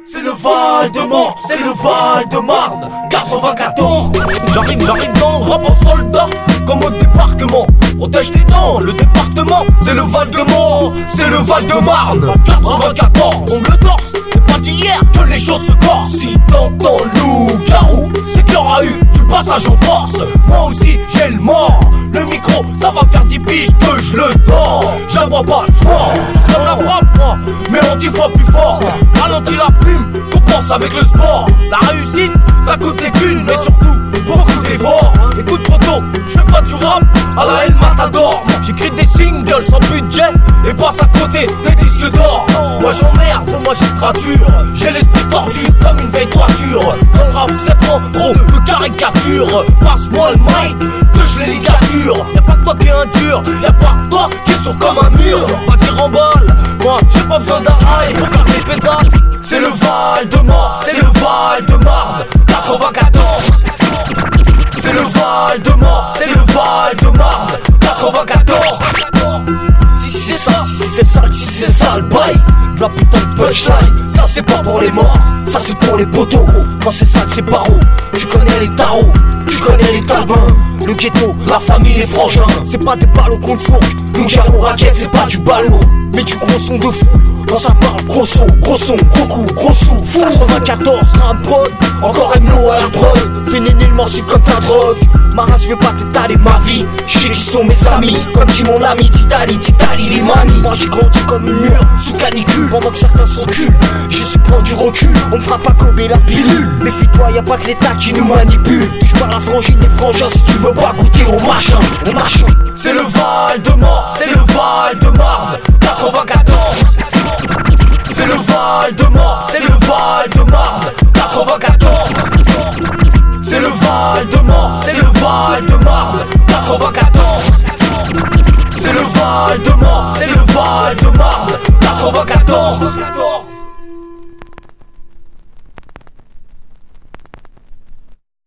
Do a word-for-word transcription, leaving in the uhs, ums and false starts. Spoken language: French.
C'est le Val-de-Marne, c'est le Val-de-Marne, quatre-vingt-quatorze. J'arrive, j'arrive dans le rap en soldat, comme au débarquement. Protège tes dents, le département, c'est le Val-de-Marne, c'est le Val-de-Marne, quatre-vingt-quatorze. Tombe le torse, c'est pas d'hier que les choses se corsent. Si t'entends loup-garou, c'est qu'il y aura eu du passage en force. Moi aussi j'ai le mort, le micro ça va faire dix piges que je le dors. J'aboie pas, j'mors, j'donne la frappe moi, mais on dix fois plus fort. Ralentis la plume, compense avec le sport. La réussite, ça coûte des thunes, mais surtout beaucoup d'efforts. Écoute poto, je fais pas du rap à la El Matador. J'écris des singles sans budget et passe à côté des disques d'or. Moi j'emmerde vos magistratures, j'ai l'esprit tordu comme une vieille toiture. Dans le rap c'est franc, trop de caricatures. Passe-moi le mic, que je les ligature. Y'a pas que toi qui est un dur, y'a pas que toi qui est sourd comme un mur. Vas-y remballe, moi j'ai pas besoin d'un rail pour faire des pétales. C'est le Val-de-Marne, c'est le Val-de-Marne, quatre-vingt-quatorze. C'est le Val-de-Marne, c'est le Val-de-Marne, quatre-vingt-quatorze. Si c'est ça, si c'est ça, si c'est ça le bail, de la putain de punchline. Ça c'est pas pour les morts, ça c'est pour les poteaux. Quand c'est ça c'est paro, tu connais les tarots, tu connais les talbins. Le ghetto, la famille, les frangins, c'est pas des ballots qu'on fourche. Nous gars aux raquettes, c'est pas du ballot, mais du gros son de fou. Quand ça parle, gros son, gros son, gros coup, gros sou. quatre-vingt-quatorze, rap prod, encore M L O Air prod. Fais néner le morsif comme ta drogue. Ma race, je vais pas t'étaler ma vie. Je sais qui sont mes amis, comme dit mon ami d'Italie, d'Italie les mamies. Moi j'ai grandi comme une mur, sous canicule, pendant que certains sont cul. J'ai su prendre du recul, on me fera pas cober la pilule. Méfie-toi, y'a pas que l'État qui nous manipule. Touche pas la frangine des frangins si tu veux pas goûter au machin, au machin. C'est le Val-de-Marne, c'est le Val-de-Marne, quatre-vingt-quatorze. C'est le Val-de-Marne, c'est le Val-de-Marne, quatre-vingt-quatorze. C'est le Val-de-Marne, c'est le Val-de-Marne, quatre-vingt-quatorze. C'est le Val-de-Marne, c'est le Val-de-Marne, quatre-vingt-quatorze.